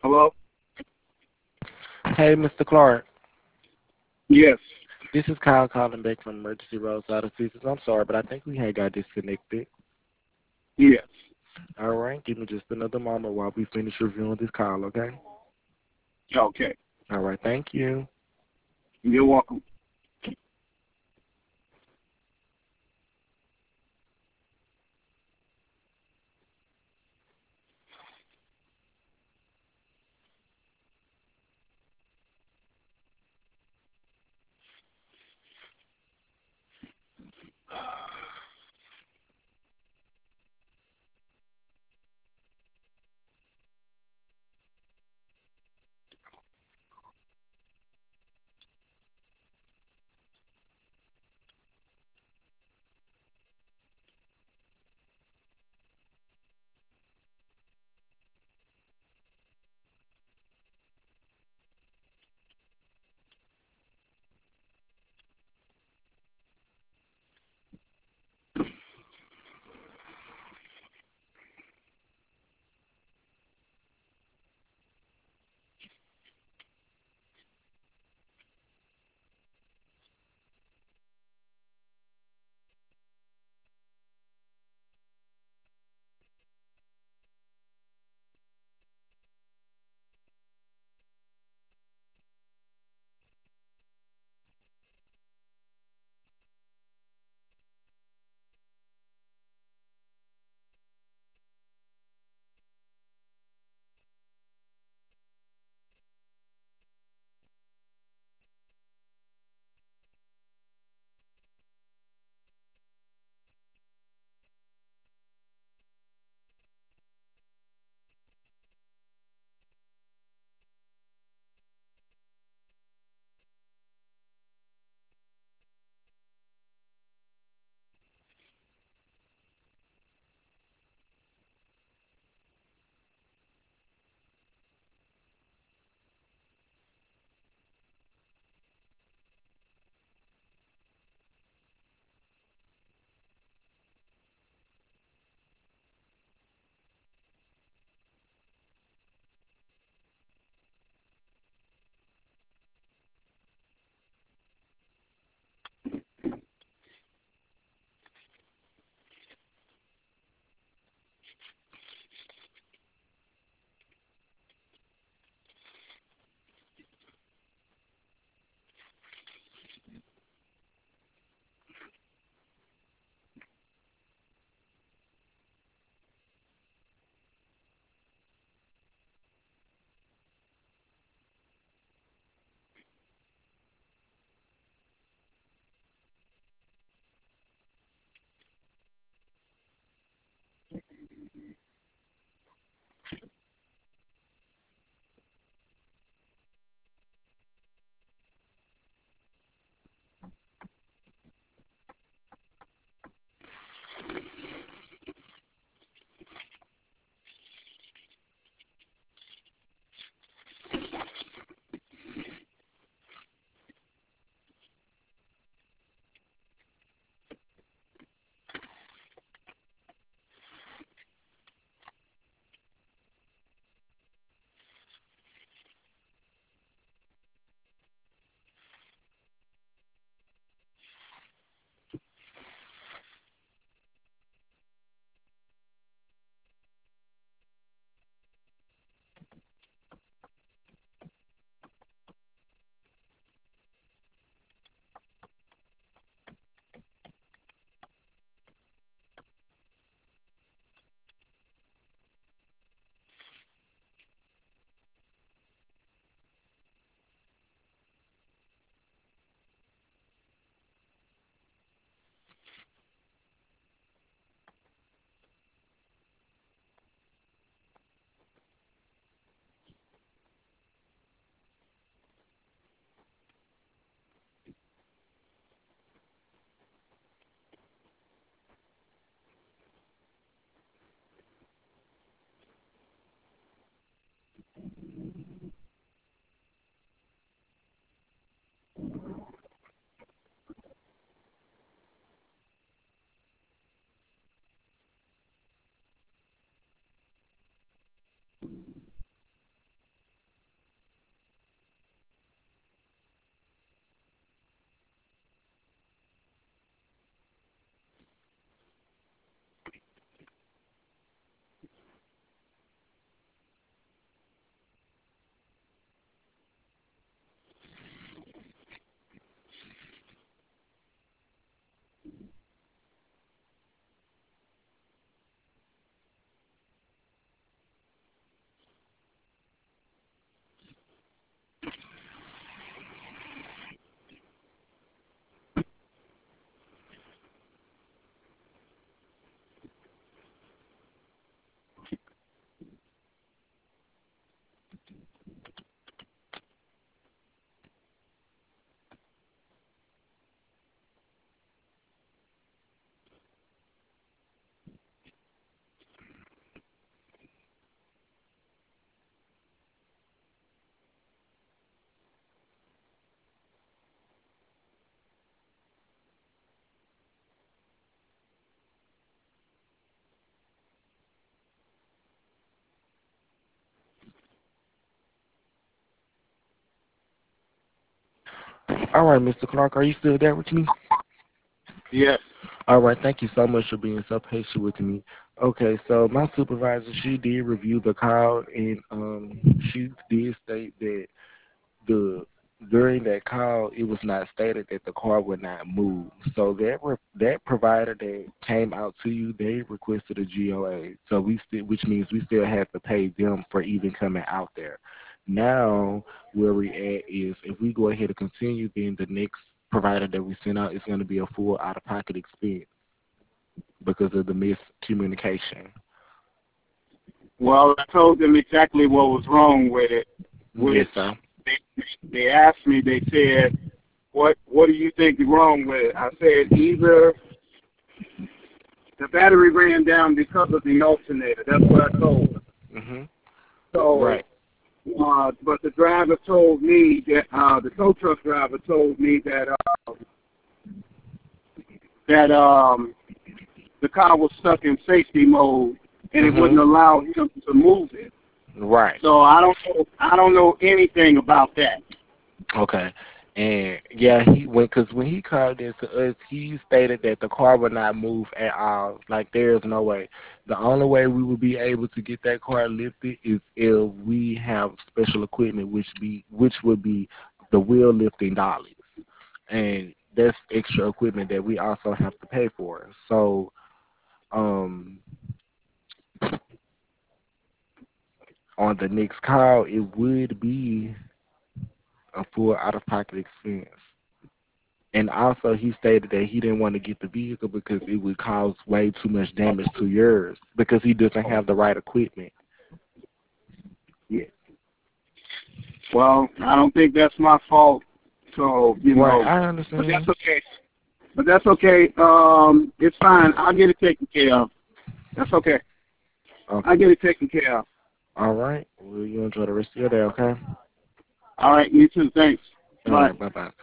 Hello? Hey, Mr. Clark. Yes. This is Kyle calling back from Emergency Roadside Assistance. I'm sorry, but I think we had got disconnected. Yes. All right, give me just another moment while we finish reviewing this call, okay? Okay. All right, thank you. You're welcome. All right, Mr. Clark, are you still there with me? Yes. All right, thank you so much for being so patient with me. Okay, so my supervisor, she did review the call, and she did state that the during that call, it was not stated that the car would not move. So that provider that came out to you, they requested a GOA. So which means we still have to pay them for even coming out there. Now, where we at is if we go ahead and continue, then the next provider that we send out is going to be a full out-of-pocket expense because of the miscommunication. Well, I told them exactly what was wrong with it, Yes, which sir. they asked me. They said, "What do you think is wrong with it?" I said, "Either the battery ran down because of the alternator." That's what I told them. Mhm. So, Right. but the driver told me that the tow truck driver told me that the car was stuck in safety mode and it wouldn't Mhm. allow him to move it. Right. So I don't know anything about that. Okay. And yeah, he went because when he called in to us, he stated that the car would not move at all. Like there's no way. The only way we would be able to get that car lifted is if we have special equipment, which would be the wheel lifting dollies, and that's extra equipment that we also have to pay for. So, um, on the next call, it would be a full out of pocket expense. And also, he stated that he didn't want to get the vehicle because it would cause way too much damage to yours because he doesn't have the right equipment. Yeah. Well, I don't think that's my fault. So, Right, I but that's understand. okay. But that's okay. It's fine. I'll get it taken care of. That's okay. I'll Okay. get it taken care of. All right. Well, you enjoy the rest of your day, okay? All right. You too. Thanks. All Bye. right. Bye bye.